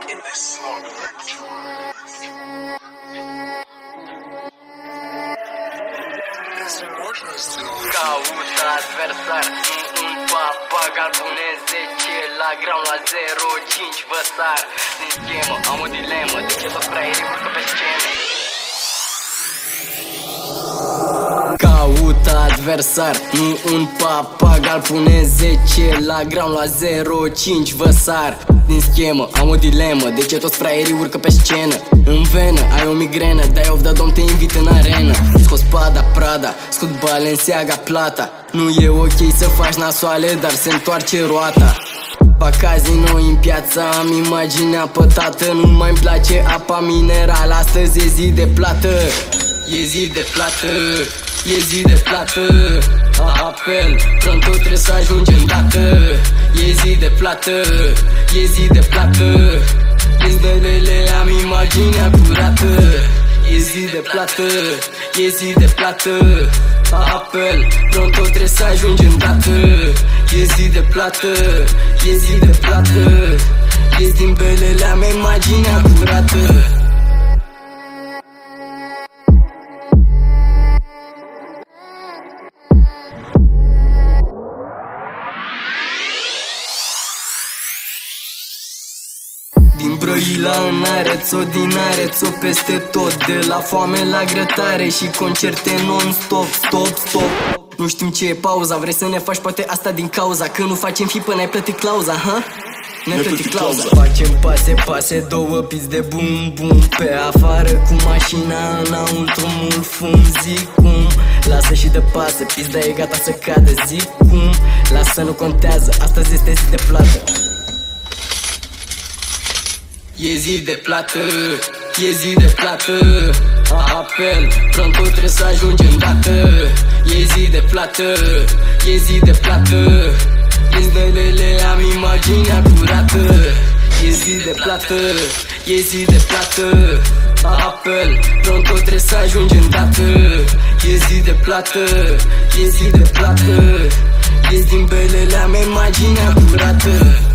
Caut adversar, un papagal, pune 10 la gram la 0,5 vă sar. Din schemă, am o dilemă, de ce toți fraierii urcă pe scenă? Caut adversar, nu un papagal, pune 10 la gram la 0,5 vă sar. Din schemă, am o dilemă, de ce toți fraierii urcă pe scenă? În venă, ai o migrenă, dai of the dom, te invit în arenă. Scos Prada, Prada, scot Balenciaga, plata. Nu e ok să faci nasoale, dar se întoarce roata. Pa casino în piață, am imaginea pătată. Nu mai-mi place apa minerală, astăzi e zi de plată. E zi de plată, e zi de plată. Apel, pronto trebuie să ajungi îndată. E zi de plată, e zi de plată. Lindălele, am imaginea curată. E zi de plată, e zi de plată. Apel, pronto trebuie să ajungi îndată. E zi de plată, e zi de plată. Ies din belele, am imaginea curată. Din Brăila în Arăț-o, din Arăț-o peste tot. De la foame la grătare și concerte non-stop, stop, stop. Nu știm ce e pauza, vrei să ne faci poate asta din cauza că nu facem fi până ai plătit clauza, ha? Ne-ai plătit clauza. Facem pase, pase, două piți de bum, bum. Pe afară cu mașina, înăuntru mult fum. Zic cum, lasă și de pasă, pizda e gata să cadă. Zic cum, lasă nu contează, astăzi este zi de plată. E zi de plată, e zi de plată. Apel, pronto trebuie să ajungi îndată. E zi de plată, e zi de plată. Lindălele, am imaginea curată. E zi de plată, e zi de plată. Apel, pronto trebuie să ajungi îndată. E zi de plată, e zi de plată. Ies din belele, am imaginea curată.